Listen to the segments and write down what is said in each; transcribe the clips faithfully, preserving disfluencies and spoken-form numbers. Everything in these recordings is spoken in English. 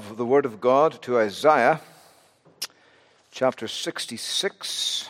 of the Word of God to Isaiah, chapter sixty-six.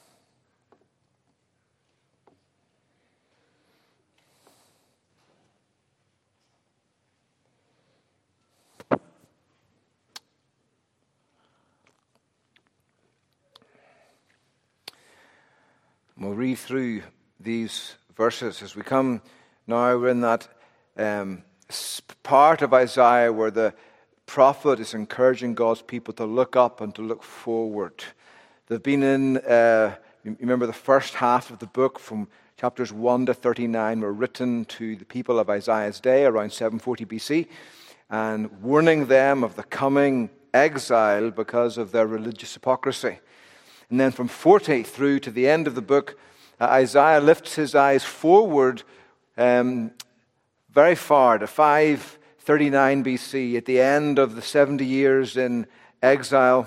We'll read through these verses as we come now. We're in that um, part of Isaiah where the prophet is encouraging God's people to look up and to look forward. They've been in, uh, you remember the first half of the book from chapters one to thirty-nine were written to the people of Isaiah's day around seven forty B C and warning them of the coming exile because of their religious hypocrisy. And then from forty through to the end of the book, uh, Isaiah lifts his eyes forward um, very far to five thirty-nine B C, at the end of the seventy years in exile,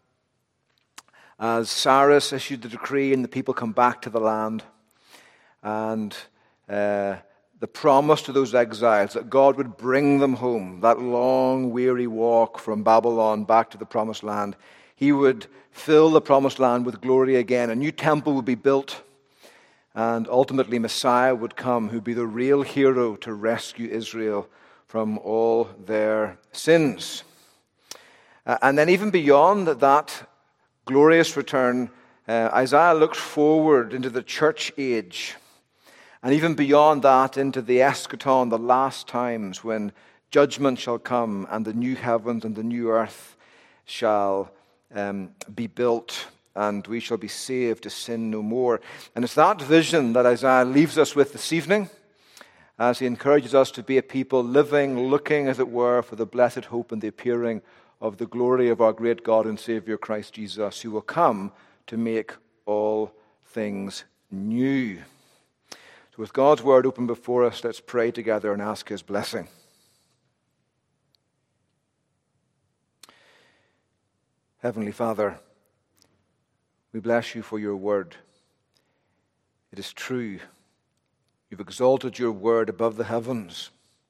as Cyrus issued the decree and the people come back to the land. And uh, the promise to those exiles that God would bring them home, that long, weary walk from Babylon back to the promised land. He would fill the promised land with glory again. A new temple would be built. And ultimately Messiah would come, who would be the real hero to rescue Israel from all their sins. Uh, and then even beyond that glorious return, uh, Isaiah looks forward into the church age. And even beyond that, into the eschaton, the last times when judgment shall come and the new heavens and the new earth shall Um, be built, and we shall be saved to sin no more. And it's that vision that Isaiah leaves us with this evening, as he encourages us to be a people living, looking, as it were, for the blessed hope and the appearing of the glory of our great God and Savior Christ Jesus, who will come to make all things new. So with God's word open before us, let's pray together and ask his blessing. Heavenly Father, we bless you for your word. It is true. You've exalted your word above the heavens.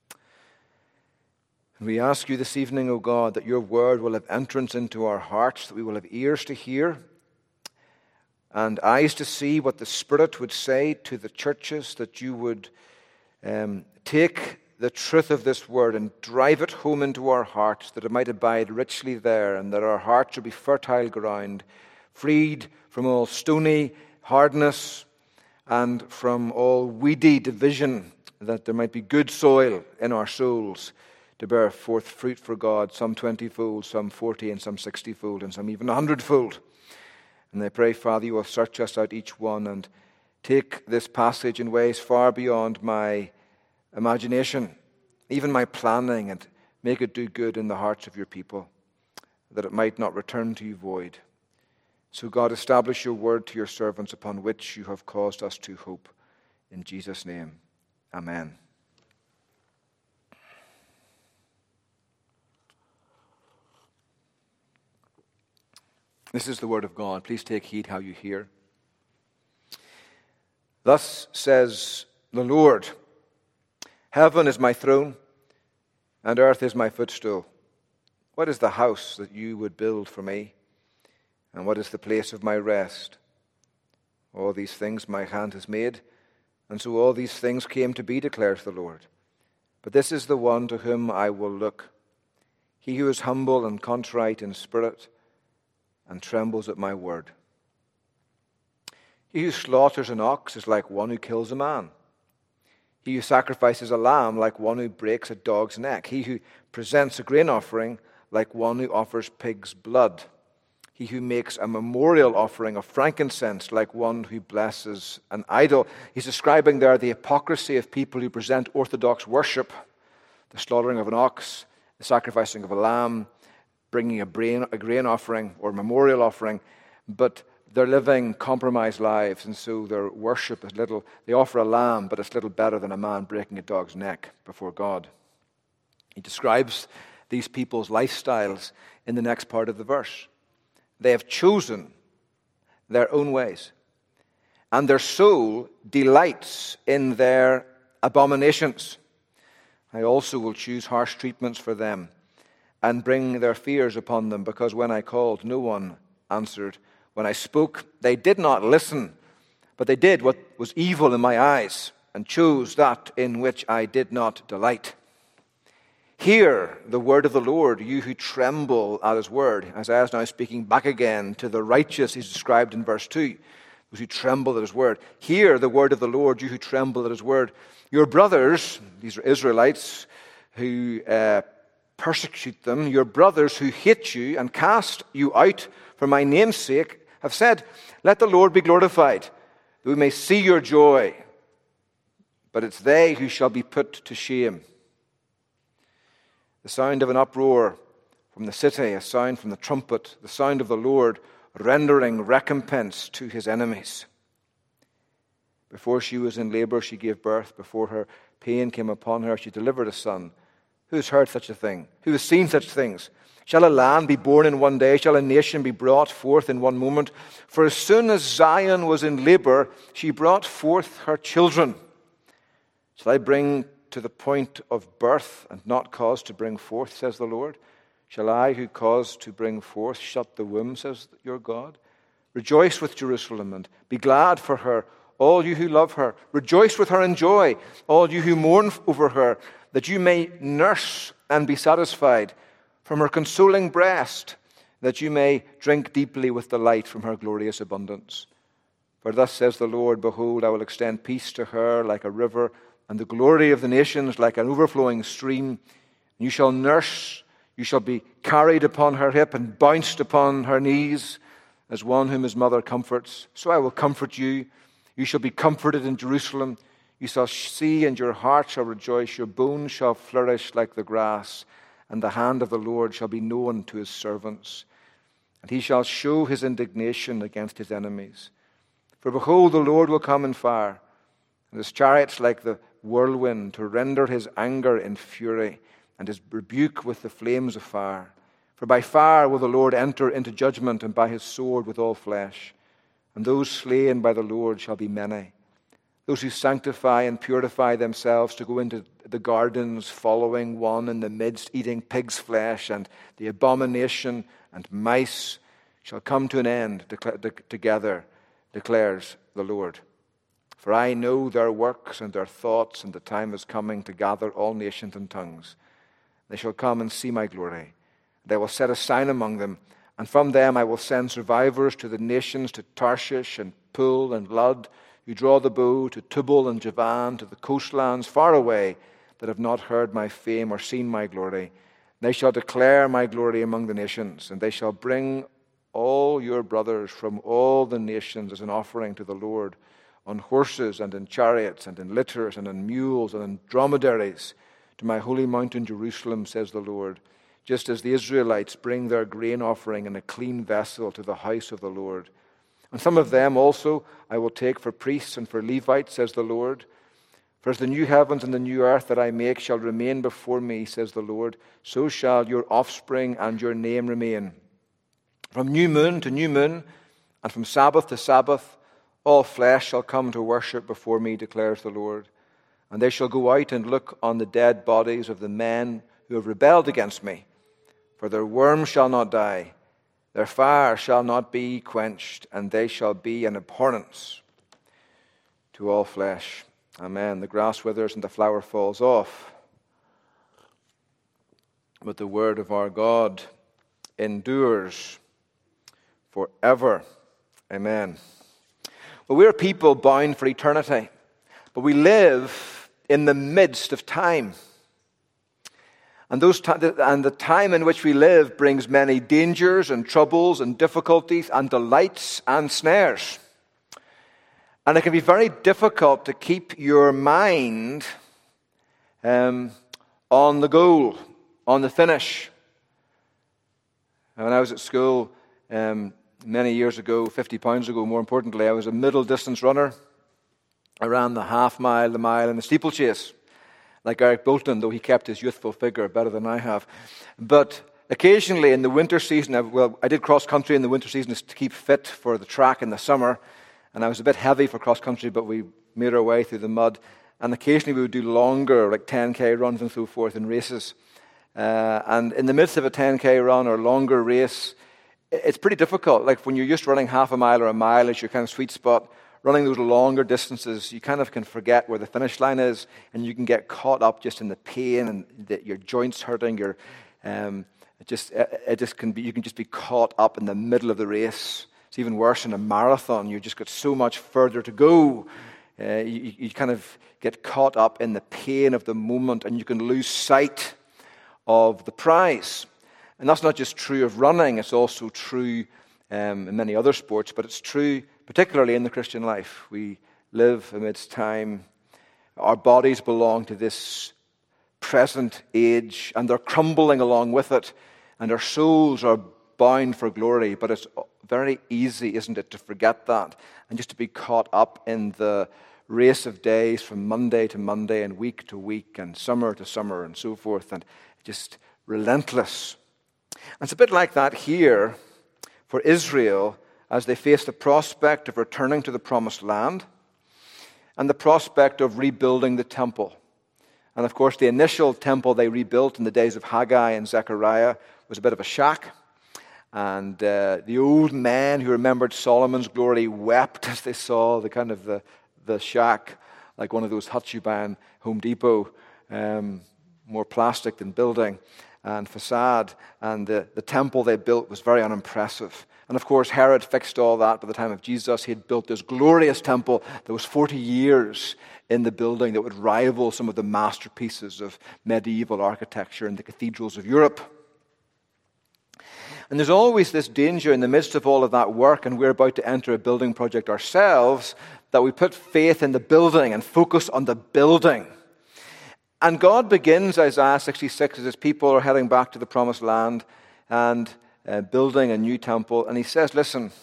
And we ask you this evening, O God, that your word will have entrance into our hearts, that we will have ears to hear and eyes to see what the Spirit would say to the churches, that you would um, take the truth of this word and drive it home into our hearts, that it might abide richly there, and that our hearts should be fertile ground, freed from all stony hardness and from all weedy division, that there might be good soil in our souls to bear forth fruit for God, some twenty-fold, some forty, and some sixty-fold, and some even a hundredfold. And I pray, Father, you will search us out each one and take this passage in ways far beyond my imagination, even my planning, and make it do good in the hearts of your people, that it might not return to you void. So God, establish your word to your servants, upon which you have caused us to hope. In Jesus' name, amen. This is the word of God. Please take heed how you hear. Thus says the Lord, heaven is my throne, and earth is my footstool. What is the house that you would build for me? And what is the place of my rest? All these things my hand has made, and so all these things came to be, declares the Lord. But this is the one to whom I will look, he who is humble and contrite in spirit, and trembles at my word. He who slaughters an ox is like one who kills a man. He who sacrifices a lamb like one who breaks a dog's neck. He who presents a grain offering like one who offers pig's blood. He who makes a memorial offering of frankincense like one who blesses an idol. He's describing there the hypocrisy of people who present orthodox worship, the slaughtering of an ox, the sacrificing of a lamb, bringing a grain, a grain offering or memorial offering, but they're living compromised lives, and so their worship is little. They offer a lamb, but it's little better than a man breaking a dog's neck before God. He describes these people's lifestyles in the next part of the verse. They have chosen their own ways, and their soul delights in their abominations. I also will choose harsh treatments for them, and bring their fears upon them, because when I called, no one answered. When I spoke, they did not listen, but they did what was evil in my eyes, and chose that in which I did not delight. Hear the word of the Lord, you who tremble at his word. Isaiah is now speaking back again to the righteous he's described in verse two, those who tremble at his word. Hear the word of the Lord, you who tremble at his word. Your brothers, these are Israelites who uh, persecute them, your brothers who hate you and cast you out for my name's sake, have said, let the Lord be glorified, that we may see your joy. But it's they who shall be put to shame. The sound of an uproar from the city, a sound from the trumpet, the sound of the Lord rendering recompense to his enemies. Before she was in labor, she gave birth. Before her pain came upon her, she delivered a son. Who has heard such a thing? Who has seen such things? Shall a land be born in one day? Shall a nation be brought forth in one moment? For as soon as Zion was in labor, she brought forth her children. Shall I bring to the point of birth and not cause to bring forth, says the Lord? Shall I, who cause to bring forth, shut the womb, says your God? Rejoice with Jerusalem and be glad for her, all you who love her. Rejoice with her in joy, all you who mourn over her, that you may nurse and be satisfied from her consoling breast, that you may drink deeply with delight from her glorious abundance. For thus says the Lord, behold, I will extend peace to her like a river, and the glory of the nations like an overflowing stream. You shall nurse, you shall be carried upon her hip and bounced upon her knees, as one whom his mother comforts. So I will comfort you. You shall be comforted in Jerusalem. You shall see, and your heart shall rejoice. Your bones shall flourish like the grass, and the hand of the Lord shall be known to his servants. And he shall show his indignation against his enemies. For behold, the Lord will come in fire, and his chariots like the whirlwind, to render his anger in fury, and his rebuke with the flames of fire. For by fire will the Lord enter into judgment, and by his sword with all flesh. And those slain by the Lord shall be many. Those who sanctify and purify themselves to go into the gardens, following one in the midst, eating pig's flesh, and the abomination and mice shall come to an end together, declares the Lord. For I know their works and their thoughts, and the time is coming to gather all nations and tongues. They shall come and see my glory. They will set a sign among them, and from them I will send survivors to the nations, to Tarshish and Pul and Lud, who draw the bow, to Tubal and Javan, to the coastlands far away, that have not heard my fame or seen my glory. They shall declare my glory among the nations, and they shall bring all your brothers from all the nations as an offering to the Lord, on horses and in chariots and in litters and in mules and in dromedaries, to my holy mountain Jerusalem, says the Lord, just as the Israelites bring their grain offering in a clean vessel to the house of the Lord. And some of them also I will take for priests and for Levites, says the Lord. For as the new heavens and the new earth that I make shall remain before me, says the Lord, so shall your offspring and your name remain. From new moon to new moon, and from Sabbath to Sabbath, all flesh shall come to worship before me, declares the Lord. And they shall go out and look on the dead bodies of the men who have rebelled against me. For their worm shall not die, their fire shall not be quenched, and they shall be an abhorrence to all flesh. Amen. The grass withers and the flower falls off, but the word of our God endures forever. Amen. Well, we're people bound for eternity, but we live in the midst of time. And, those t- and the time in which we live brings many dangers and troubles and difficulties and delights and snares. And it can be very difficult to keep your mind um, on the goal, on the finish. And when I was at school, um, many years ago, fifty pounds ago, more importantly, I was a middle distance runner. I ran the half mile, the mile, and the steeplechase, like Eric Bolton, though he kept his youthful figure better than I have. But occasionally in the winter season, I, well, I did cross country in the winter season to keep fit for the track in the summer, and I was a bit heavy for cross country, but we made our way through the mud. And occasionally we would do longer, like ten K runs and so forth in races. Uh, and in the midst of a ten K run or longer race, it's pretty difficult. Like when you're just running half a mile or a mile is your kind of sweet spot, running those longer distances, you kind of can forget where the finish line is, and you can get caught up just in the pain and the, your joints hurting. Your, um, it just, it just can be. You can just be caught up in the middle of the race. It's even worse in a marathon. You just got so much further to go. Uh, you, you kind of get caught up in the pain of the moment, and you can lose sight of the prize. And that's not just true of running, it's also true um, in many other sports, but it's true particularly in the Christian life. We live amidst time. Our bodies belong to this present age, and they're crumbling along with it, and our souls are bound for glory. But it's very easy, isn't it, to forget that, and just to be caught up in the race of days from Monday to Monday and week to week and summer to summer and so forth, and just relentless. And it's a bit like that here for Israel as they face the prospect of returning to the promised land and the prospect of rebuilding the temple. And of course, the initial temple they rebuilt in the days of Haggai and Zechariah was a bit of a shack. And uh, the old men who remembered Solomon's glory wept as they saw the kind of the, the shack, like one of those huts you buy in Home Depot, um, more plastic than building, and facade. And the, the temple they built was very unimpressive. And of course, Herod fixed all that by the time of Jesus. He had built this glorious temple that was forty years in the building that would rival some of the masterpieces of medieval architecture in the cathedrals of Europe. And there's always this danger in the midst of all of that work, and we're about to enter a building project ourselves, that we put faith in the building and focus on the building. And God begins Isaiah sixty-six as his people are heading back to the promised land and uh, building a new temple. And he says, listen,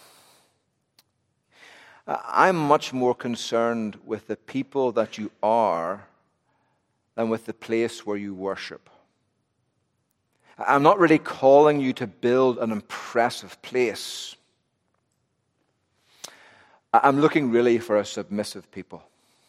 I'm much more concerned with the people that you are than with the place where you worship. I'm not really calling you to build an impressive place. I'm looking really for a submissive people.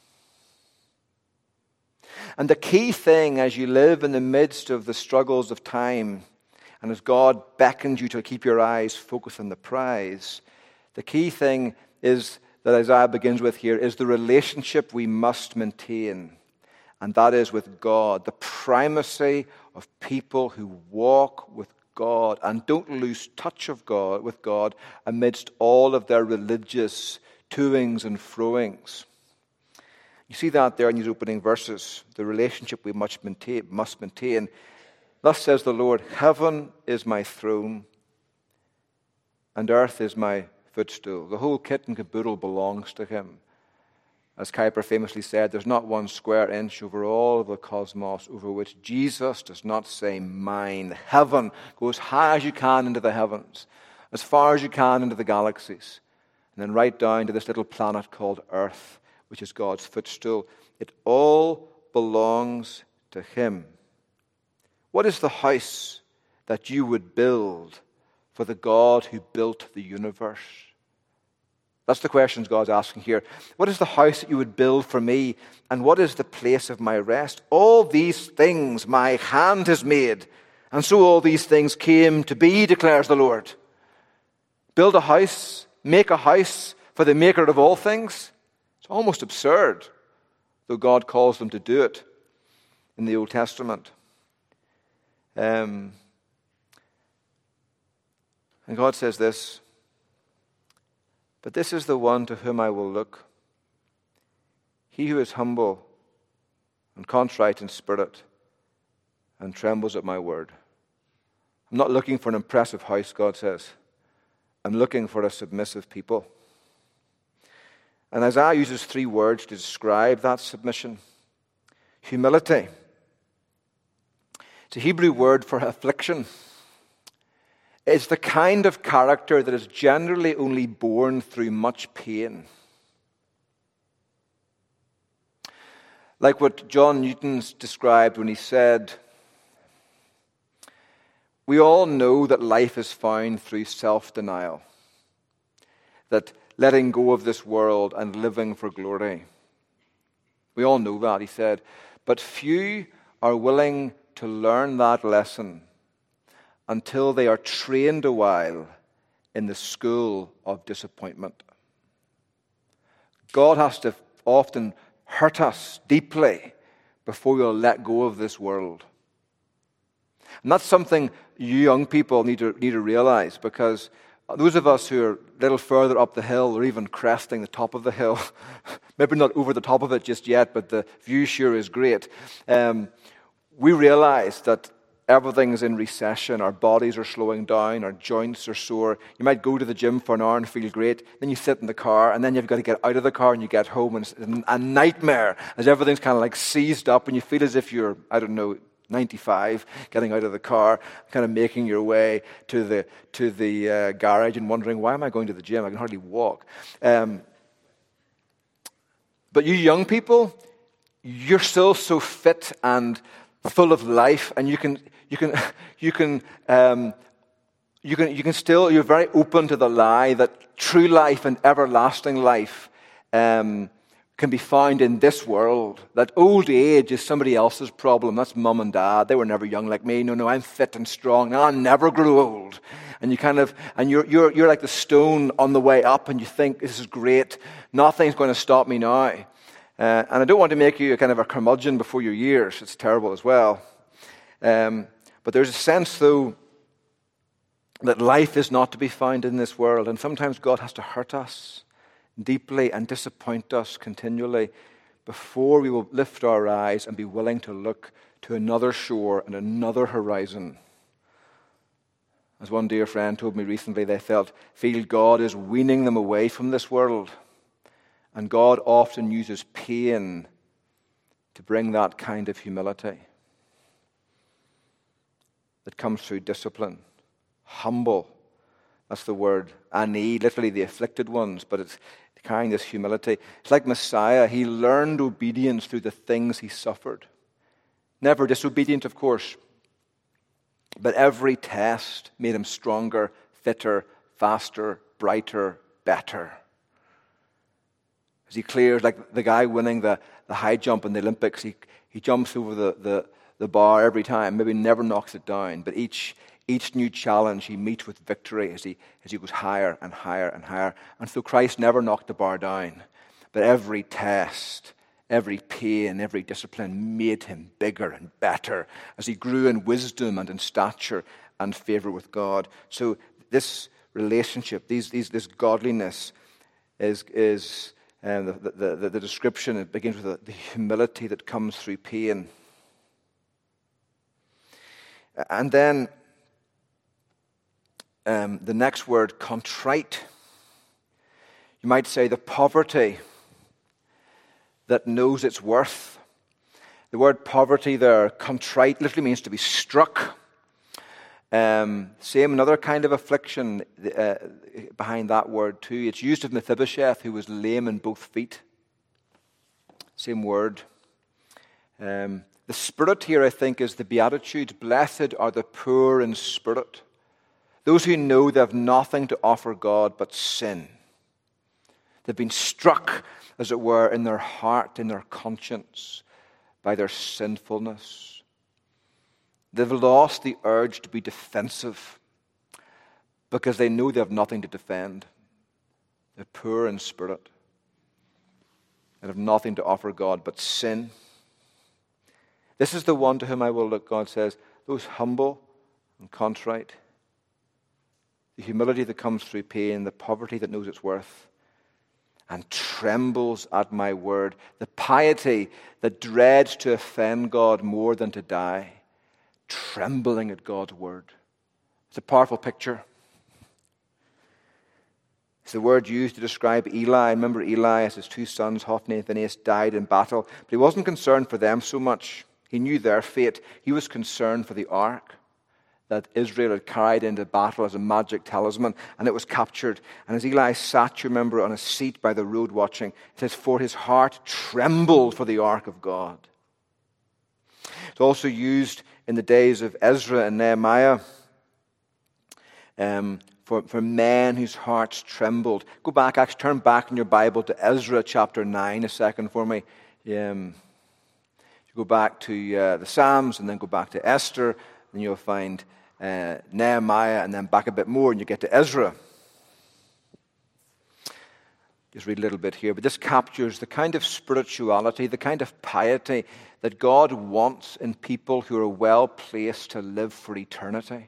And the key thing as you live in the midst of the struggles of time, and as God beckons you to keep your eyes focused on the prize, the key thing is that Isaiah begins with here is the relationship we must maintain. And that is with God, the primacy of people who walk with God and don't lose touch of God with God amidst all of their religious toings and froings. You see that there in these opening verses, the relationship we must maintain, must maintain. Thus says the Lord, heaven is my throne, and earth is my footstool. The whole kit and caboodle belongs to him. As Kuyper famously said, there's not one square inch over all of the cosmos over which Jesus does not say mine. Heaven goes high as you can into the heavens, as far as you can into the galaxies, and then right down to this little planet called Earth, which is God's footstool. It all belongs to him. What is the house that you would build for the God who built the universe? That's the questions God's asking here. What is the house that you would build for me? And what is the place of my rest? All these things my hand has made, and so all these things came to be, declares the Lord. Build a house, make a house for the maker of all things. It's almost absurd, though God calls them to do it in the Old Testament. Um, and God says this, but this is the one to whom I will look, he who is humble and contrite in spirit and trembles at my word. I'm not looking for an impressive house, God says. I'm looking for a submissive people. And Isaiah uses three words to describe that submission. Humility. It's a Hebrew word for affliction. It's the kind of character that is generally only born through much pain. Like what John Newton described when he said, we all know that life is found through self-denial. That letting go of this world and living for glory. We all know that, he said. But few are willing to learn that lesson until they are trained a while in the school of disappointment. God has to often hurt us deeply before we'll let go of this world. And that's something you young people need to, need to realize, because those of us who are a little further up the hill, or even cresting the top of the hill, maybe not over the top of it just yet, but the view sure is great, um, we realize that everything's in recession. Our bodies are slowing down. Our joints are sore. You might go to the gym for an hour and feel great. Then you sit in the car, and then you've got to get out of the car, and you get home, and it's a nightmare as everything's kind of like seized up, and you feel as if you're, I don't know, ninety-five, getting out of the car, kind of making your way to the to the uh, garage and wondering, why am I going to the gym? I can hardly walk. Um, but you young people, you're still so fit and full of life, and you can you can you can um, you can you can still you're very open to the lie that true life and everlasting life um, can be found in this world. That old age is somebody else's problem. That's mum and dad. They were never young like me. No, no, I'm fit and strong. I'll never grow old. And you kind of and you're you're you're like the stone on the way up, and you think this is great. Nothing's going to stop me now. Uh, and I don't want to make you a kind of a curmudgeon before your years. It's terrible as well. Um, but there's a sense, though, that life is not to be found in this world. And sometimes God has to hurt us deeply and disappoint us continually before we will lift our eyes and be willing to look to another shore and another horizon. As one dear friend told me recently, they felt, feel God is weaning them away from this world. And God often uses pain to bring that kind of humility that comes through discipline. Humble, that's the word, ani, literally the afflicted ones, but it's carrying this humility. It's like Messiah. He learned obedience through the things he suffered. Never disobedient, of course, but every test made him stronger, fitter, faster, brighter, better. As he clears, like the guy winning the, the high jump in the Olympics, he, he jumps over the, the, the bar every time, maybe never knocks it down, but each each new challenge he meets with victory as he, as he goes higher and higher and higher. And so Christ never knocked the bar down, but every test, every pain, every discipline made him bigger and better as he grew in wisdom and in stature and favor with God. So this relationship, these, these, this godliness is... is And the, the, the, the description, it begins with the, the humility that comes through pain. And then um, the next word, contrite. You might say the poverty that knows its worth. The word poverty there, contrite, literally means to be struck. Um, same, another kind of affliction uh, behind that word too. It's used of Mephibosheth, who was lame in both feet. Same word. Um, the spirit here, I think, is the Beatitudes. Blessed are the poor in spirit. Those who know they have nothing to offer God but sin. They've been struck, as it were, in their heart, in their conscience, by their sinfulness. They've lost the urge to be defensive because they know they have nothing to defend. They're poor in spirit and have nothing to offer God but sin. This is the one to whom I will look, God says, those humble and contrite, the humility that comes through pain, the poverty that knows its worth, and trembles at my word, the piety that dreads to offend God more than to die, trembling at God's word. It's a powerful picture. It's the word used to describe Eli. Remember Eli, as his two sons, Hophni and Phinehas, died in battle. But he wasn't concerned for them so much. He knew their fate. He was concerned for the ark that Israel had carried into battle as a magic talisman, and it was captured. And as Eli sat, you remember, on a seat by the road watching, it says, for his heart trembled for the ark of God. It's also used in the days of Ezra and Nehemiah um, for, for men whose hearts trembled. Go back, actually turn back in your Bible to Ezra chapter nine a second for me. Um, If you go back to uh, the Psalms and then go back to Esther, then you'll find uh, Nehemiah, and then back a bit more and you get to Ezra. Just read a little bit here, but this captures the kind of spirituality, the kind of piety that God wants in people who are well placed to live for eternity.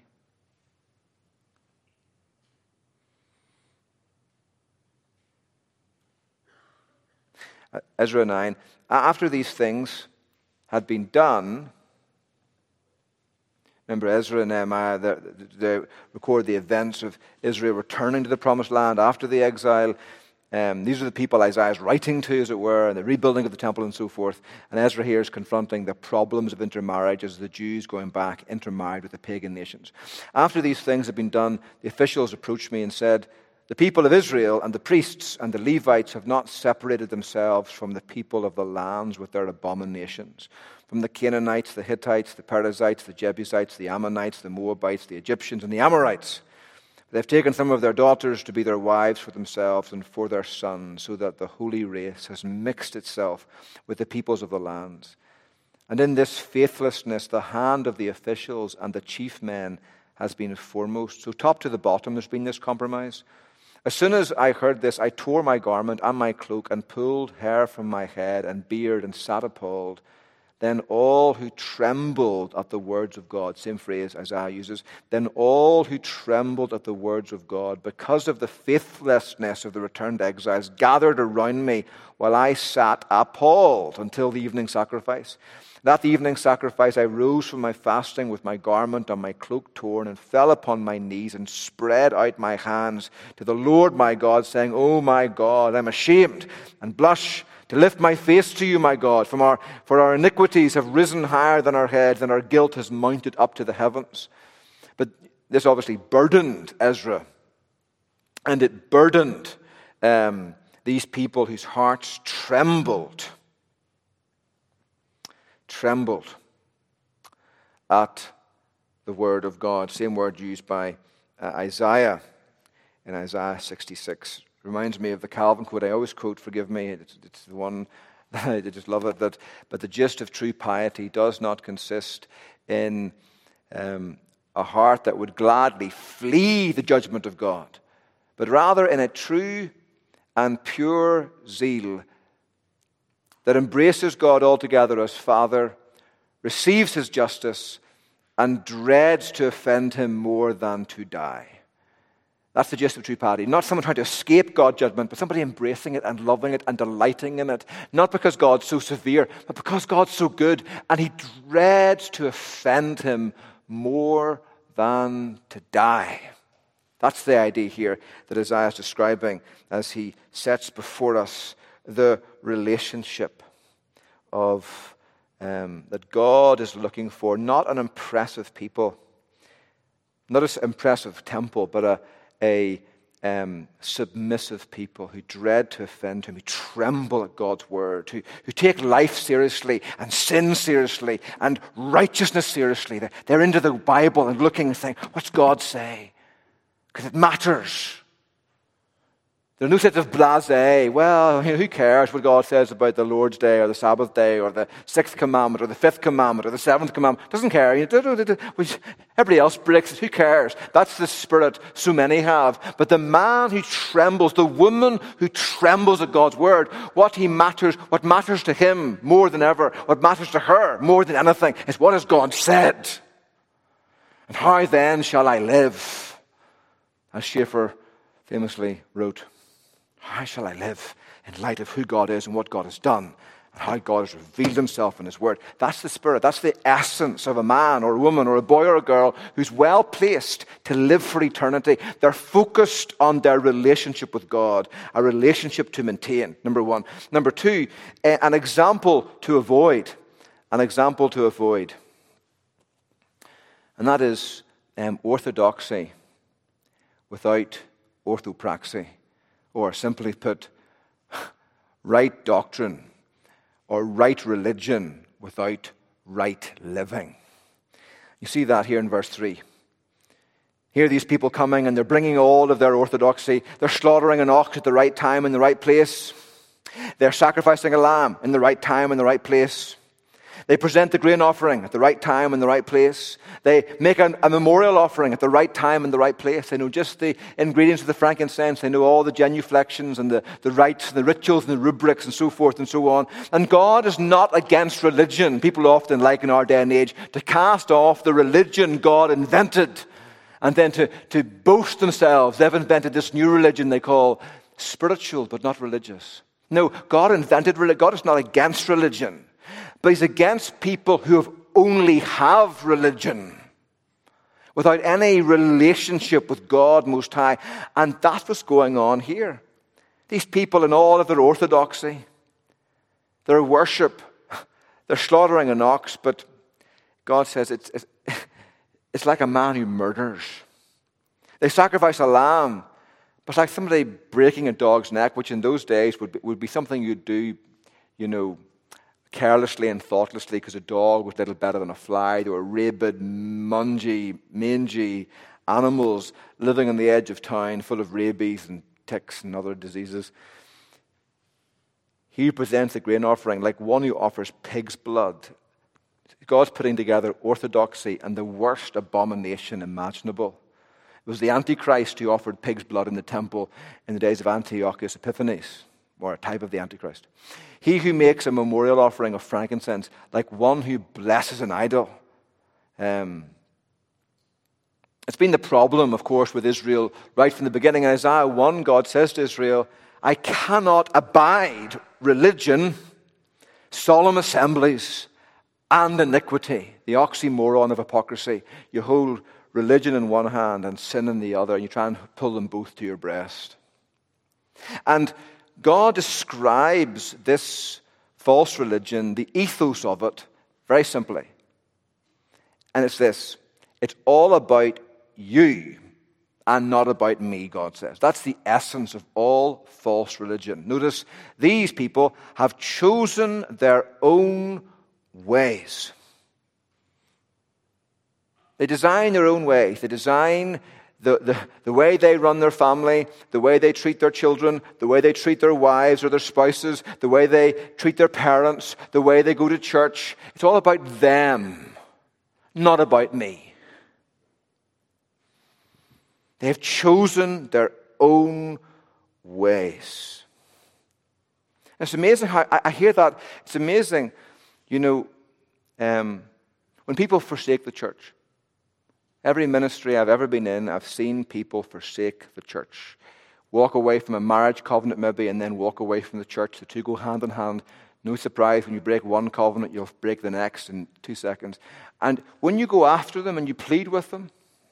Ezra nine, after these things had been done, remember Ezra and Nehemiah, they, they record the events of Israel returning to the promised land after the exile. Um, these are the people Isaiah is writing to, as it were, and the rebuilding of the temple and so forth. And Ezra here is confronting the problems of intermarriage as the Jews going back intermarried with the pagan nations. After these things had been done, the officials approached me and said, "The people of Israel and the priests and the Levites have not separated themselves from the people of the lands with their abominations, from the Canaanites, the Hittites, the Perizzites, the Jebusites, the Ammonites, the Moabites, the Egyptians, and the Amorites. They've taken some of their daughters to be their wives for themselves and for their sons, so that the holy race has mixed itself with the peoples of the lands. And in this faithlessness, the hand of the officials and the chief men has been foremost." So top to the bottom, there's been this compromise. "As soon as I heard this, I tore my garment and my cloak and pulled hair from my head and beard and sat appalled. Then all who trembled at the words of God," same phrase Isaiah uses, "then all who trembled at the words of God because of the faithlessness of the returned exiles gathered around me while I sat appalled until the evening sacrifice. That evening sacrifice I rose from my fasting with my garment and my cloak torn and fell upon my knees and spread out my hands to the Lord my God, saying, 'Oh my God, I'm ashamed and blush to lift my face to you, my God, from our, for our iniquities have risen higher than our heads, and our guilt has mounted up to the heavens.'" But this obviously burdened Ezra, and it burdened um, these people whose hearts trembled, trembled at the word of God. Same word used by uh, Isaiah in Isaiah sixty-six. Reminds me of the Calvin quote I always quote, forgive me, it's, it's the one, I just love it, that, but the gist of true piety does not consist in um, a heart that would gladly flee the judgment of God, but rather in a true and pure zeal that embraces God altogether as Father, receives his justice, and dreads to offend him more than to die. That's the gist of true piety. Not someone trying to escape God's judgment, but somebody embracing it and loving it and delighting in it. Not because God's so severe, but because God's so good, and he dreads to offend him more than to die. That's the idea here that Isaiah is describing as he sets before us the relationship of um, that God is looking for, not an impressive people, not an impressive temple, but a a um, submissive people who dread to offend him, who tremble at God's word, who, who take life seriously and sin seriously and righteousness seriously. They're, they're into the Bible and looking and saying, what's God say? Because it matters. There's no sense of blasé. Well, who cares what God says about the Lord's Day or the Sabbath day or the sixth commandment or the fifth commandment or the seventh commandment? Doesn't care. Everybody else breaks it. Who cares? That's the spirit so many have. But the man who trembles, the woman who trembles at God's word, what he matters, what matters to him more than ever, what matters to her more than anything is what has God said. And how then shall I live? As Schaeffer famously wrote, how shall I live in light of who God is and what God has done and how God has revealed himself in his word? That's the spirit, that's the essence of a man or a woman or a boy or a girl who's well placed to live for eternity. They're focused on their relationship with God, a relationship to maintain, number one. Number two, an example to avoid, an example to avoid. And that is um, orthodoxy without orthopraxy. Or simply put, right doctrine or right religion without right living. You see that here in verse three. Here are these people coming and they're bringing all of their orthodoxy. They're slaughtering an ox at the right time in the right place. They're sacrificing a lamb in the right time in the right place. They present the grain offering at the right time and the right place. They make a, a memorial offering at the right time and the right place. They know just the ingredients of the frankincense. They know all the genuflections and the, the rites and the rituals and the rubrics and so forth and so on. And God is not against religion. People often like in our day and age to cast off the religion God invented and then to, to boast themselves. They've invented this new religion they call spiritual but not religious. No, God invented religion. God is not against religion. But he's against people who have only have religion without any relationship with God Most High. And that's what's going on here. These people in all of their orthodoxy, their worship, they're slaughtering an ox, but God says it's, it's, it's like a man who murders. They sacrifice a lamb, but it's like somebody breaking a dog's neck, which in those days would be, would be something you'd do, you know, carelessly and thoughtlessly, because a dog was little better than a fly. They were rabid, mungy, mangy animals living on the edge of town, full of rabies and ticks and other diseases. He presents the grain offering like one who offers pig's blood. God's putting together orthodoxy and the worst abomination imaginable. It was the Antichrist who offered pig's blood in the temple in the days of Antiochus Epiphanes, or a type of the Antichrist. He who makes a memorial offering of frankincense, like one who blesses an idol. Um, it's been the problem, of course, with Israel right from the beginning. In Isaiah one, God says to Israel, I cannot abide religion, solemn assemblies, and iniquity. The oxymoron of hypocrisy. You hold religion in one hand and sin in the other, and you try and pull them both to your breast. And God describes this false religion, the ethos of it, very simply. And it's this: it's all about you and not about me, God says. That's the essence of all false religion. Notice, these people have chosen their own ways. They design their own ways. They design The, the, the way they run their family, the way they treat their children, the way they treat their wives or their spouses, the way they treat their parents, the way they go to church. It's all about them, not about me. They have chosen their own ways. And it's amazing how, I, I hear that, it's amazing, you know, um, when people forsake the church. Every ministry I've ever been in, I've seen people forsake the church. Walk away from a marriage covenant maybe, and then walk away from the church. The two go hand in hand. No surprise, when you break one covenant, you'll break the next in two seconds. And when you go after them and you plead with them,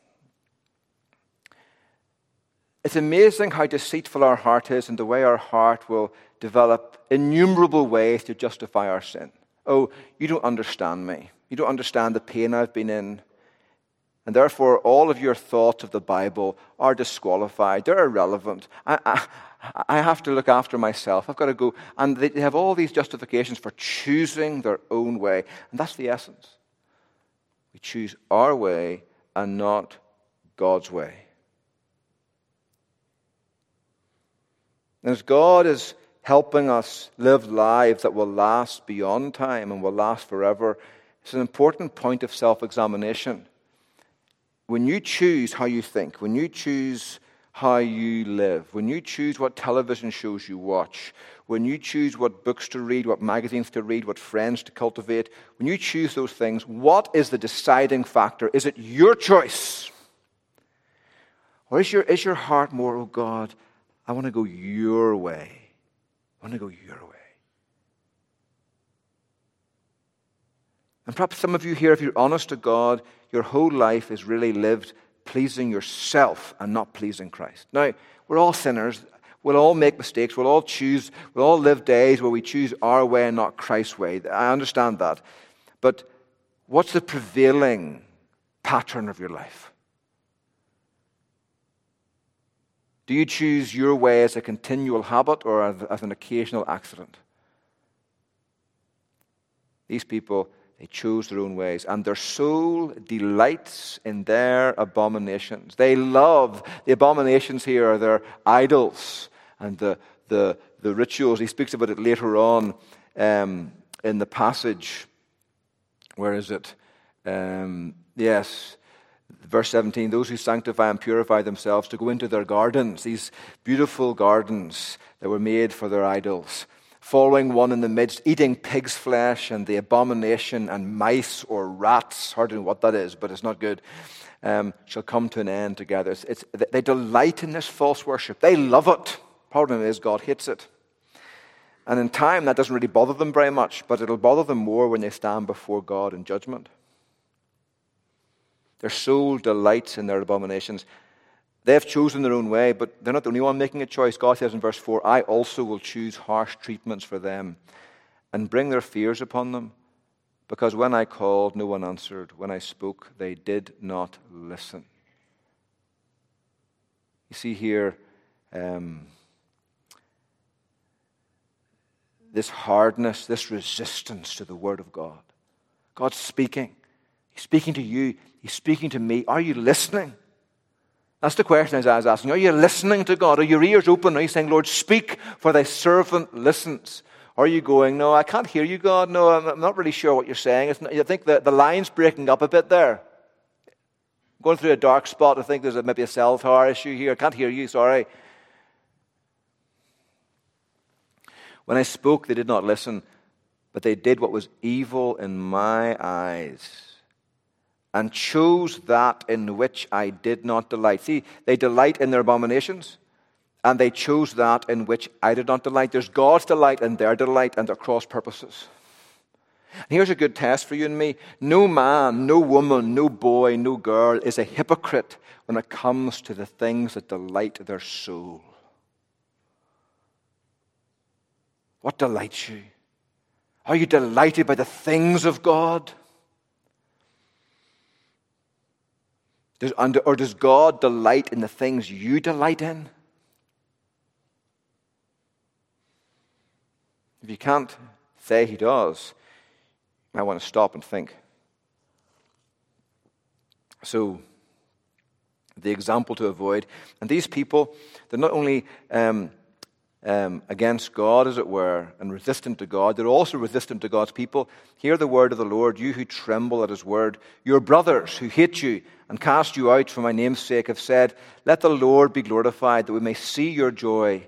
it's amazing how deceitful our heart is and the way our heart will develop innumerable ways to justify our sin. Oh, you don't understand me. You don't understand the pain I've been in. And therefore, all of your thoughts of the Bible are disqualified. They're irrelevant. I, I, I have to look after myself. I've got to go. And they have all these justifications for choosing their own way. And that's the essence. We choose our way and not God's way. And as God is helping us live lives that will last beyond time and will last forever, it's an important point of self-examination. When you choose how you think, when you choose how you live, when you choose what television shows you watch, when you choose what books to read, what magazines to read, what friends to cultivate, when you choose those things, what is the deciding factor? Is it your choice? Or is your, is your heart more, oh God, I want to go your way. I want to go your way. And perhaps some of you here, if you're honest to God, your whole life is really lived pleasing yourself and not pleasing Christ. Now, we're all sinners. We'll all make mistakes. We'll all choose, we'll all live days where we choose our way and not Christ's way. I understand that. But what's the prevailing pattern of your life? Do you choose your way as a continual habit or as an occasional accident? These people, they chose their own ways, and their soul delights in their abominations. They love, the abominations here are their idols and the, the, the rituals. He speaks about it later on um, in the passage Where is it? Um, yes, verse seventeen, those who sanctify and purify themselves to go into their gardens, these beautiful gardens that were made for their idols, following one in the midst, eating pig's flesh and the abomination and mice or rats, hard to know what that is, but it's not good, um, shall come to an end together. It's, it's, they delight in this false worship. They love it. Problem is, God hates it. And in time, that doesn't really bother them very much, but it'll bother them more when they stand before God in judgment. Their soul delights in their abominations. They have chosen their own way, but they're not the only one making a choice. God says in verse four, I also will choose harsh treatments for them and bring their fears upon them, because when I called, no one answered. When I spoke, they did not listen. You see here, um, this hardness, this resistance to the Word of God. God's speaking. He's speaking to you. He's speaking to me. Are you listening? That's the question Isaiah is asking. Are you listening to God? Are your ears open? Are you saying, Lord, speak, for thy servant listens? Or are you going, no, I can't hear you, God. No, I'm not really sure what you're saying. It's not, I think the, the line's breaking up a bit there. I'm going through a dark spot. I think there's a, maybe a cell tower issue here. I can't hear you, sorry. When I spoke, they did not listen, but they did what was evil in my eyes and chose that in which I did not delight. See, they delight in their abominations, and they chose that in which I did not delight. There's God's delight and their delight, and their cross purposes. And here's a good test for you and me. No man, no woman, no boy, no girl is a hypocrite when it comes to the things that delight their soul. What delights you? Are you delighted by the things of God? Does, or does God delight in the things you delight in? If you can't say he does, you might want to stop and think. So, the example to avoid. And these people, they're not only um, um, against God, as it were, and resistant to God, they're also resistant to God's people. Hear the word of the Lord, you who tremble at his word. Your brothers who hate you and cast you out for my name's sake have said, let the Lord be glorified, that we may see your joy.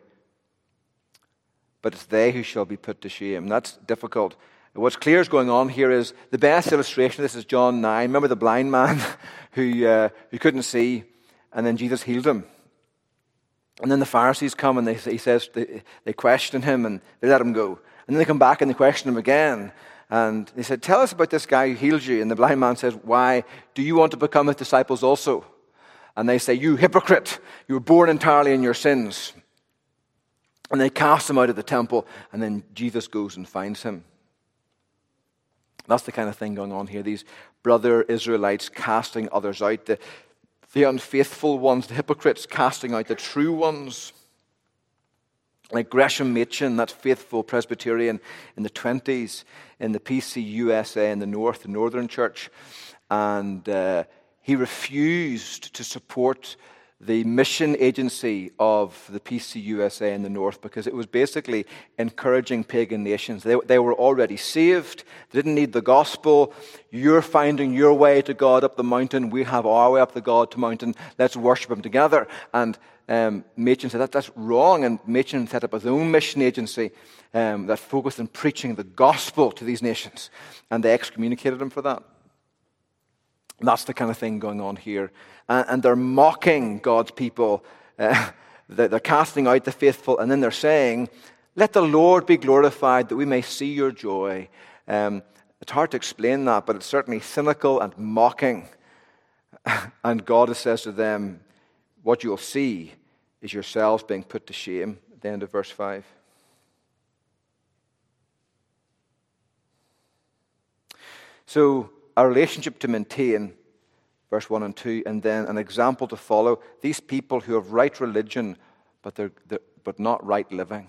But it's they who shall be put to shame. That's difficult. What's clear is going on here is the best illustration of this is John nine. Remember the blind man who uh, who couldn't see, and then Jesus healed him. And then the Pharisees come and they he says they, they question him and they let him go. And then they come back and they question him again. And they said, tell us about this guy who healed you. And the blind man says, why? Do you want to become his disciples also? And they say, you hypocrite, you were born entirely in your sins. And they cast him out of the temple, and then Jesus goes and finds him. That's the kind of thing going on here. These brother Israelites casting others out. The, the unfaithful ones, the hypocrites casting out the true ones. Like Gresham Machen, that faithful Presbyterian in the twenties, in the P C U S A in the North, the Northern Church. And uh, he refused to support the mission agency of the P C U S A in the North, because it was basically encouraging pagan nations. They, they were already saved. They didn't need the gospel. You're finding your way to God up the mountain. We have our way up the God to mountain. Let's worship him together. And um, Machen said that that's wrong. And Machen set up his own mission agency um, that focused on preaching the gospel to these nations. And they excommunicated him for that. And that's the kind of thing going on here. And, and they're mocking God's people. Uh, they're casting out the faithful. And then they're saying, let the Lord be glorified that we may see your joy. Um, it's hard to explain that, but it's certainly cynical and mocking. And God says to them, what you'll see is yourselves being put to shame. At the end of verse five. So, a relationship to maintain, verse one and two, and then an example to follow. These people who have right religion, but they're, they're but not right living.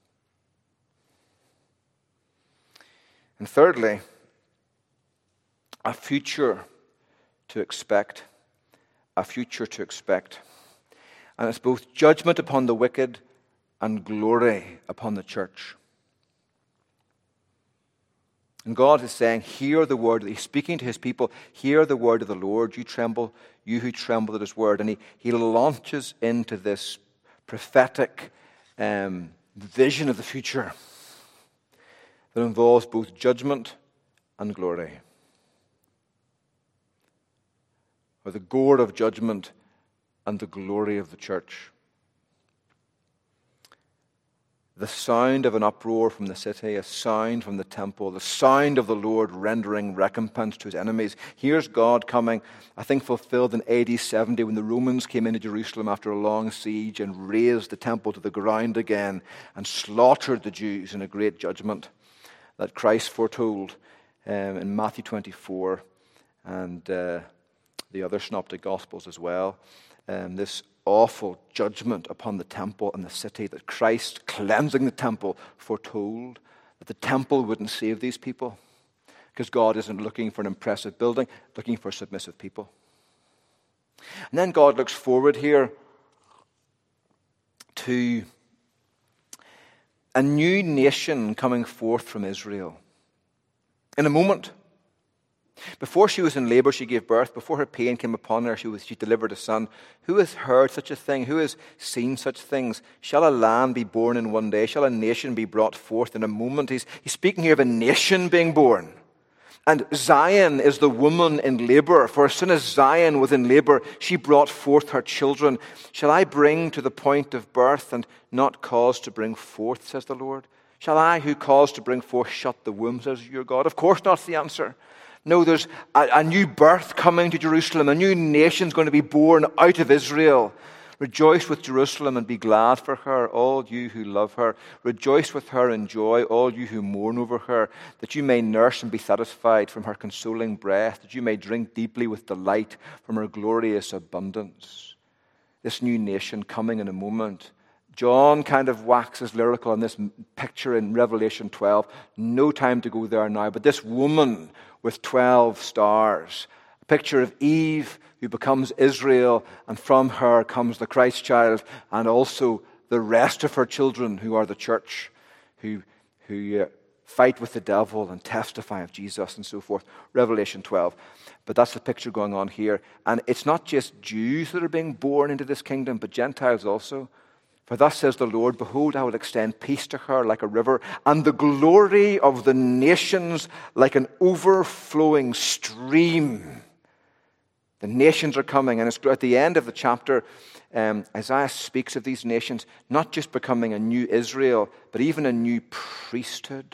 And thirdly, a future to expect. A future to expect. And it's both judgment upon the wicked and glory upon the church. And God is saying, hear the word. He's speaking to his people. Hear the word of the Lord. You tremble, you who tremble at his word. And he, he launches into this prophetic um, vision of the future that involves both judgment and glory. Or the gourd of judgment and the glory of the church. The sound of an uproar from the city, a sound from the temple, the sound of the Lord rendering recompense to his enemies. Here's God coming, I think fulfilled in A D seventy when the Romans came into Jerusalem after a long siege and razed the temple to the ground again and slaughtered the Jews in a great judgment that Christ foretold um, in Matthew twenty-four and uh, the other synoptic gospels as well. Um, this awful judgment upon the temple and the city that Christ, cleansing the temple, foretold that the temple wouldn't save these people because God isn't looking for an impressive building, looking for submissive people. And then God looks forward here to a new nation coming forth from Israel. In a moment, before she was in labor, she gave birth. Before her pain came upon her, she was she delivered a son. Who has heard such a thing? Who has seen such things? Shall a land be born in one day? Shall a nation be brought forth in a moment? He's, he's speaking here of a nation being born. And Zion is the woman in labor. For as soon as Zion was in labor, she brought forth her children. Shall I bring to the point of birth and not cause to bring forth, says the Lord? Shall I, who caused to bring forth, shut the womb, says your God? Of course not, the answer. No, there's a, a new birth coming to Jerusalem. A new nation's going to be born out of Israel. Rejoice with Jerusalem and be glad for her, all you who love her. Rejoice with her and joy, all you who mourn over her, that you may nurse and be satisfied from her consoling breath, that you may drink deeply with delight from her glorious abundance. This new nation coming in a moment. John kind of waxes lyrical on this picture in Revelation twelve. No time to go there now, but this woman with twelve stars, a picture of Eve who becomes Israel, and from her comes the Christ child, and also the rest of her children who are the church, who, who uh, fight with the devil and testify of Jesus and so forth. Revelation twelve. But that's the picture going on here. And it's not just Jews that are being born into this kingdom, but Gentiles also. For thus says the Lord, behold, I will extend peace to her like a river, and the glory of the nations like an overflowing stream. The nations are coming, and it's at the end of the chapter, um, Isaiah speaks of these nations not just becoming a new Israel, but even a new priesthood.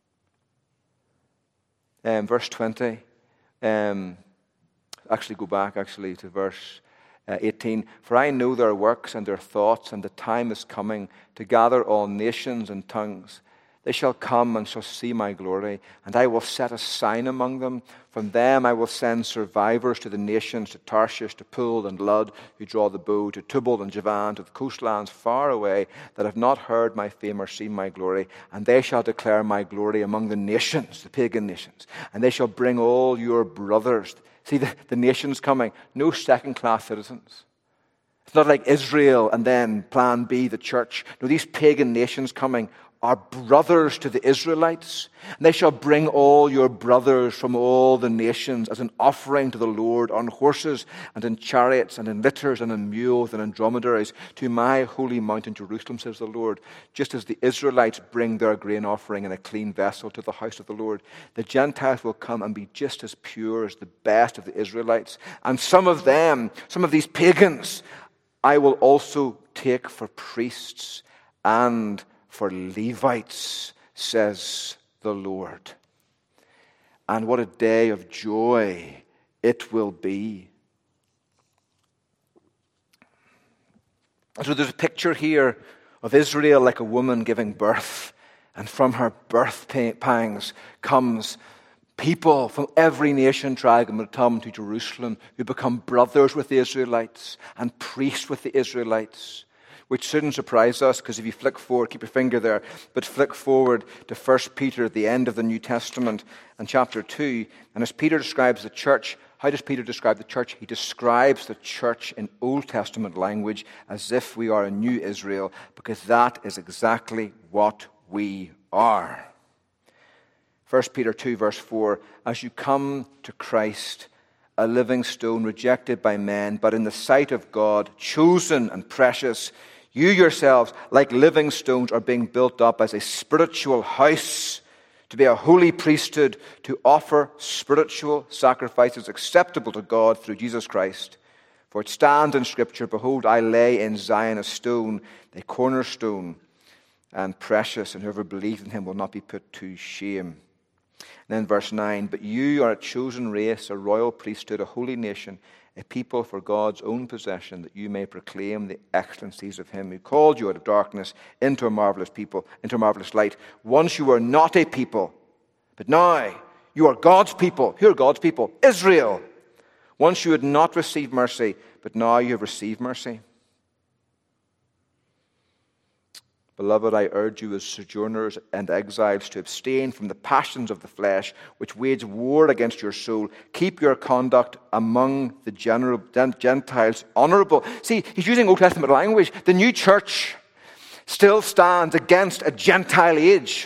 Um, verse twenty. Um, actually, go back actually to verse Uh, eighteen, for I know their works and their thoughts, and the time is coming to gather all nations and tongues. They shall come and shall see my glory, and I will set a sign among them. From them I will send survivors to the nations, to Tarshish, to Pul and Lud, who draw the bow, to Tubal and Javan, to the coastlands far away, that have not heard my fame or seen my glory. And they shall declare my glory among the nations, the pagan nations. And they shall bring all your brothers. See, the, the nations coming, no second-class citizens. It's not like Israel and then plan B, the church. No, these pagan nations coming are brothers to the Israelites. And they shall bring all your brothers from all the nations as an offering to the Lord on horses and in chariots and in litters and in mules and in dromedaries to my holy mountain Jerusalem, says the Lord. Just as the Israelites bring their grain offering in a clean vessel to the house of the Lord, the Gentiles will come and be just as pure as the best of the Israelites. And some of them, some of these pagans, I will also take for priests and for Levites, says the Lord. And what a day of joy it will be. So there's a picture here of Israel like a woman giving birth, and from her birth pangs comes people from every nation, tribe, and tongue to Jerusalem who become brothers with the Israelites and priests with the Israelites. Which shouldn't surprise us, because if you flick forward, keep your finger there, but flick forward to First Peter at the end of the New Testament and chapter two. And as Peter describes the church, how does Peter describe the church? He describes the church in Old Testament language as if we are a new Israel, because that is exactly what we are. First Peter two, verse four, as you come to Christ, a living stone rejected by men, but in the sight of God, chosen and precious, you yourselves, like living stones, are being built up as a spiritual house, to be a holy priesthood, to offer spiritual sacrifices acceptable to God through Jesus Christ. For it stands in Scripture, behold, I lay in Zion a stone, a cornerstone, and precious, and whoever believes in him will not be put to shame. And then verse nine, but you are a chosen race, a royal priesthood, a holy nation, a people for God's own possession, that you may proclaim the excellencies of him who called you out of darkness into a marvelous people, into a marvelous light. Once you were not a people, but now you are God's people. Who are God's people? Israel. Once you had not received mercy, but now you have received mercy. Beloved, I urge you as sojourners and exiles to abstain from the passions of the flesh, which wage war against your soul. Keep your conduct among the general Gentiles honorable. See, he's using Old Testament language. The new church still stands against a Gentile age.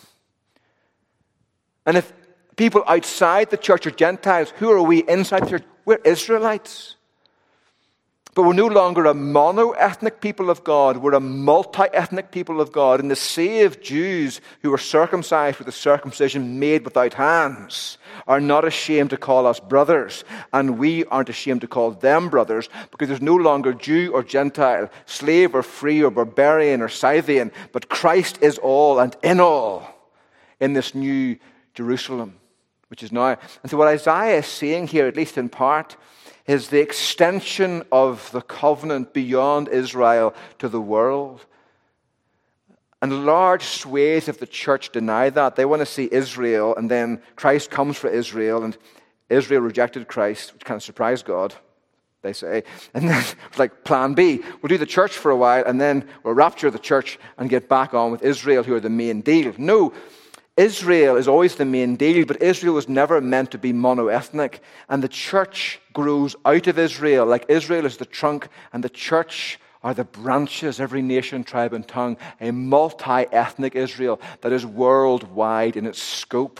And if people outside the church are Gentiles, who are we inside the church? We're Israelites. But we're no longer a mono-ethnic people of God. We're a multi-ethnic people of God. And the saved Jews who are circumcised with a circumcision made without hands are not ashamed to call us brothers. And we aren't ashamed to call them brothers, because there's no longer Jew or Gentile, slave or free or barbarian or Scythian, but Christ is all and in all in this new Jerusalem, which is now. And so what Isaiah is saying here, at least in part, is the extension of the covenant beyond Israel to the world. And large swathes of the church deny that. They want to see Israel, and then Christ comes for Israel, and Israel rejected Christ, which kind of surprised God, they say. And then it's like plan B. We'll do the church for a while, and then we'll rapture the church and get back on with Israel, who are the main deal. No, Israel is always the main deal, but Israel was never meant to be mono-ethnic. And the church grows out of Israel, like Israel is the trunk, and the church are the branches, every nation, tribe, and tongue, a multi-ethnic Israel that is worldwide in its scope.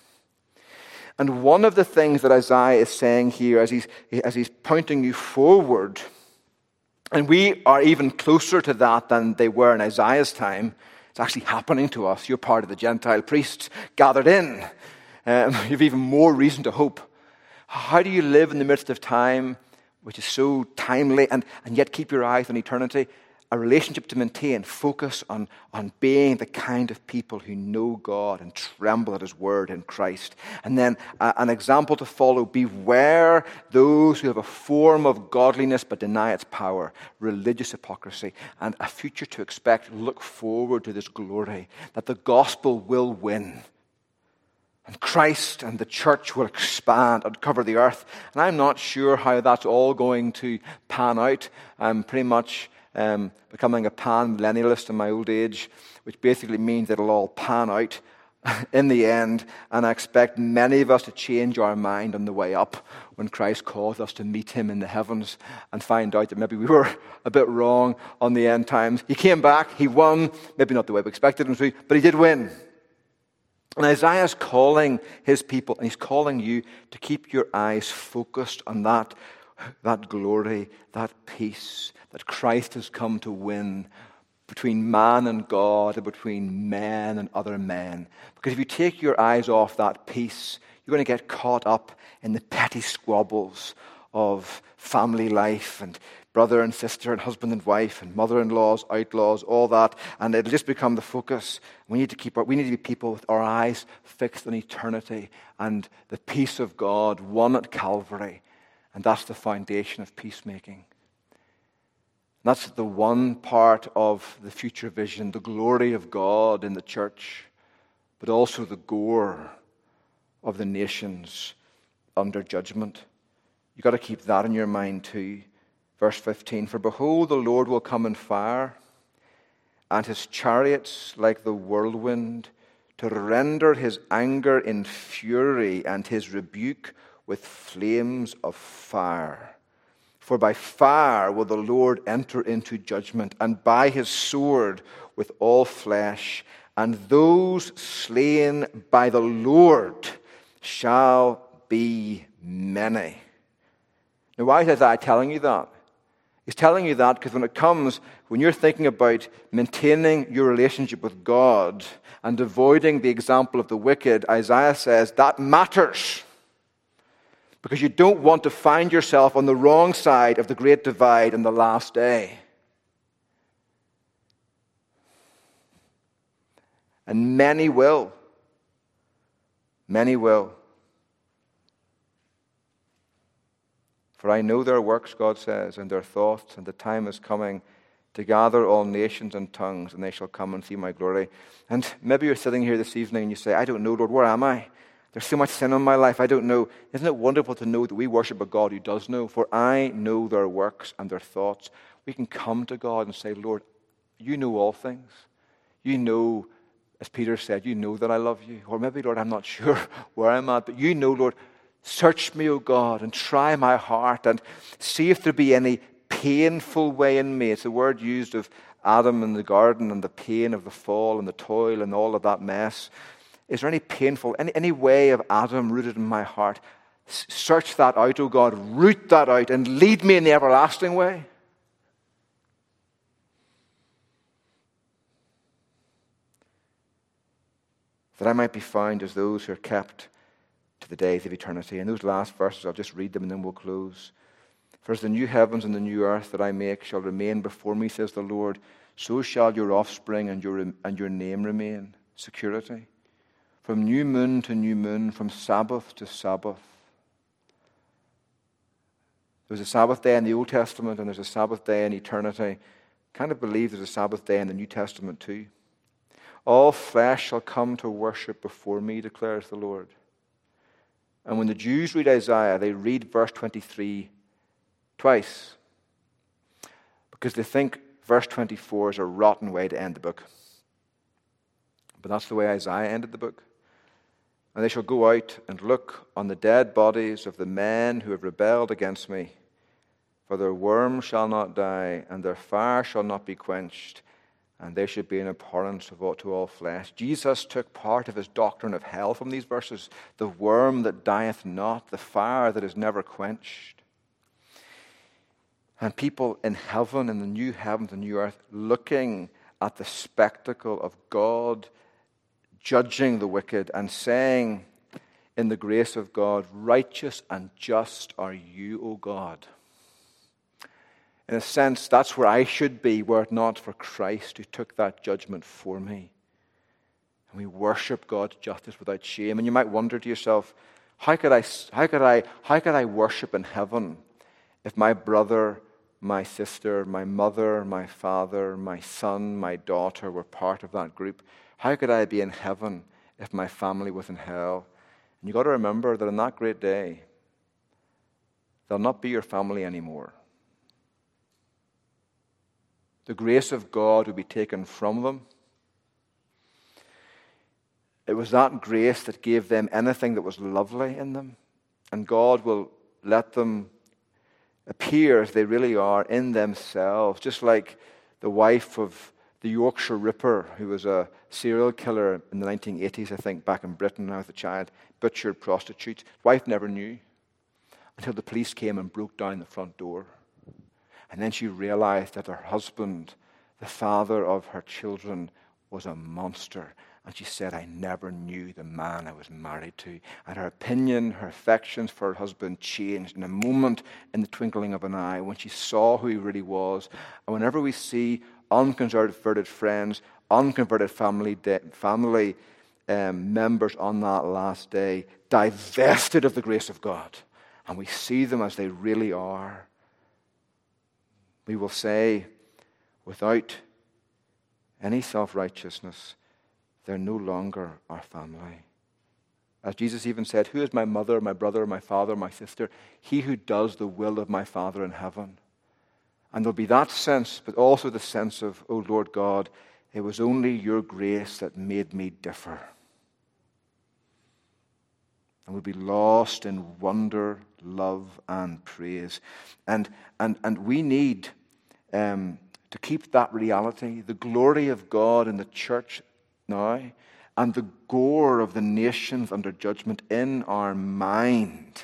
And one of the things that Isaiah is saying here, as he's, as he's pointing you forward, and we are even closer to that than they were in Isaiah's time. It's actually happening to us. You're part of the Gentile priests gathered in. Um, you have even more reason to hope. How do you live in the midst of time, which is so timely, and, and yet keep your eyes on eternity? A relationship to maintain. Focus on, on being the kind of people who know God and tremble at his word in Christ. And then uh, an example to follow. Beware those who have a form of godliness but deny its power. Religious hypocrisy. And a future to expect. Look forward to this glory that the gospel will win. And Christ and the church will expand and cover the earth. And I'm not sure how that's all going to pan out. I'm pretty much Um, becoming a pan-millennialist in my old age, which basically means it'll all pan out in the end, and I expect many of us to change our mind on the way up when Christ calls us to meet him in the heavens and find out that maybe we were a bit wrong on the end times. He came back, he won, maybe not the way we expected him to, but he did win. And Isaiah is calling his people, and he's calling you to keep your eyes focused on that, that glory, that peace that Christ has come to win between man and God and between men and other men. Because if you take your eyes off that peace, you're going to get caught up in the petty squabbles of family life and brother and sister and husband and wife and mother-in-laws, outlaws, all that, and it'll just become the focus. We need to keep our, we need to be people with our eyes fixed on eternity and the peace of God won at Calvary, and that's the foundation of peacemaking. That's the one part of the future vision, the glory of God in the church, but also the gore of the nations under judgment. You've got to keep that in your mind too. Verse fifteen, for behold, the Lord will come in fire, and his chariots like the whirlwind, to render his anger in fury and his rebuke with flames of fire. For by fire will the Lord enter into judgment, and by his sword with all flesh, and those slain by the Lord shall be many. Now, why is Isaiah telling you that? He's telling you that because when it comes, when you're thinking about maintaining your relationship with God and avoiding the example of the wicked, Isaiah says that matters. Because you don't want to find yourself on the wrong side of the great divide in the last day. And many will. Many will. For I know their works, God says, and their thoughts, and the time is coming to gather all nations and tongues, and they shall come and see my glory. And maybe you're sitting here this evening and you say, I don't know, Lord, where am I? There's so much sin in my life, I don't know. Isn't it wonderful to know that we worship a God who does know? For I know their works and their thoughts. We can come to God and say, Lord, you know all things. You know, as Peter said, you know that I love you. Or maybe, Lord, I'm not sure where I'm at, but you know, Lord, search me, O God, and try my heart and see if there be any painful way in me. It's the word used of Adam in the garden and the pain of the fall and the toil and all of that mess. Is there any painful, any, any way of Adam rooted in my heart? S- search that out, O God, root that out and lead me in the everlasting way. That I might be found as those who are kept to the days of eternity. And those last verses, I'll just read them and then we'll close. For as the new heavens and the new earth that I make shall remain before me, says the Lord, so shall your offspring and your, and your name remain. Security. From new moon to new moon, from Sabbath to Sabbath. There's a Sabbath day in the Old Testament and there's a Sabbath day in eternity. Kind of believe there's a Sabbath day in the New Testament too. All flesh shall come to worship before me, declares the Lord. And when the Jews read Isaiah, they read verse twenty-three twice. Because they think verse twenty-four is a rotten way to end the book. But that's the way Isaiah ended the book. And they shall go out and look on the dead bodies of the men who have rebelled against me. For their worm shall not die, and their fire shall not be quenched, and they should be an abhorrence of all, to all flesh. Jesus took part of his doctrine of hell from these verses. The worm that dieth not, the fire that is never quenched. And people in heaven, in the new heavens and new earth, looking at the spectacle of God judging the wicked and saying, in the grace of God, righteous and just are you, O God. In a sense, that's where I should be, were it not for Christ who took that judgment for me. And we worship God's justice without shame. And you might wonder to yourself, how could I, how could I, how could I worship in heaven if my brother, my sister, my mother, my father, my son, my daughter were part of that group? How could I be in heaven if my family was in hell? And you've got to remember that on that great day, they'll not be your family anymore. The grace of God will be taken from them. It was that grace that gave them anything that was lovely in them. And God will let them appear as they really are in themselves, just like the wife of the Yorkshire Ripper, who was a serial killer in the nineteen eighties, I think, back in Britain when I was a child, butchered prostitutes. His wife never knew until the police came and broke down the front door. And then she realized that her husband, the father of her children, was a monster. And she said, I never knew the man I was married to. And her opinion, her affections for her husband changed in a moment, in the twinkling of an eye, when she saw who he really was. And whenever we see unconverted friends, unconverted family de- family um, members on that last day, divested of the grace of God, and we see them as they really are, we will say, without any self-righteousness, they're no longer our family. As Jesus even said, who is my mother, my brother, my father, my sister? He who does the will of my Father in heaven. And there'll be that sense, but also the sense of, oh Lord God, it was only your grace that made me differ. And we'll be lost in wonder, love, and praise. And and and we need um, to keep that reality, the glory of God in the church now, and the gore of the nations under judgment in our mind.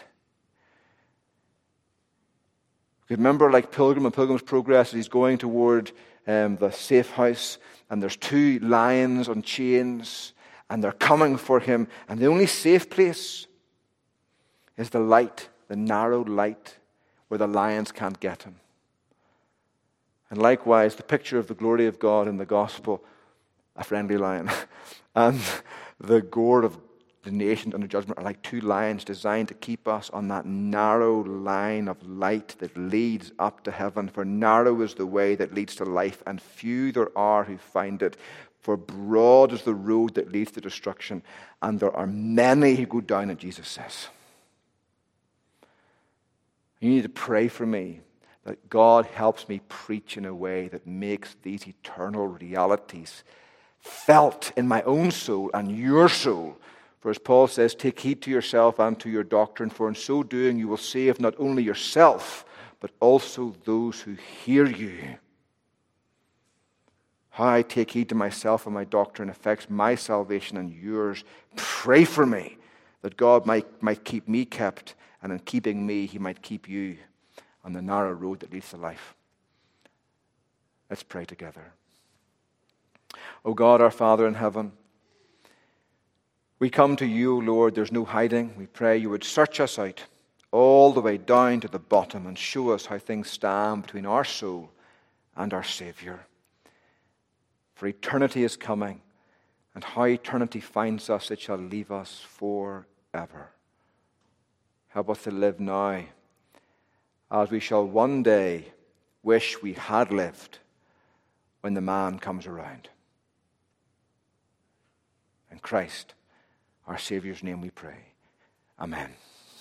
Remember, like Pilgrim and Pilgrim's Progress, he's going toward um, the safe house, and there's two lions on chains, and they're coming for him, and the only safe place is the light, the narrow light, where the lions can't get him. And likewise, the picture of the glory of God in the gospel, a friendly lion, and the gore of the nations under judgment are like two lions designed to keep us on that narrow line of light that leads up to heaven. For narrow is the way that leads to life, and few there are who find it. For broad is the road that leads to destruction, and there are many who go down it, Jesus says. You need to pray for me that God helps me preach in a way that makes these eternal realities felt in my own soul and your soul. For as Paul says, take heed to yourself and to your doctrine, for in so doing you will save not only yourself, but also those who hear you. How I take heed to myself and my doctrine affects my salvation and yours. Pray for me that God might, might keep me kept, and in keeping me, he might keep you on the narrow road that leads to life. Let's pray together. O God, our Father in heaven, we come to you, Lord. There's no hiding. We pray you would search us out all the way down to the bottom and show us how things stand between our soul and our Savior. For eternity is coming, and how eternity finds us, it shall leave us forever. Help us to live now, as we shall one day wish we had lived when the man comes around. In Christ, our Saviour's name we pray. Amen.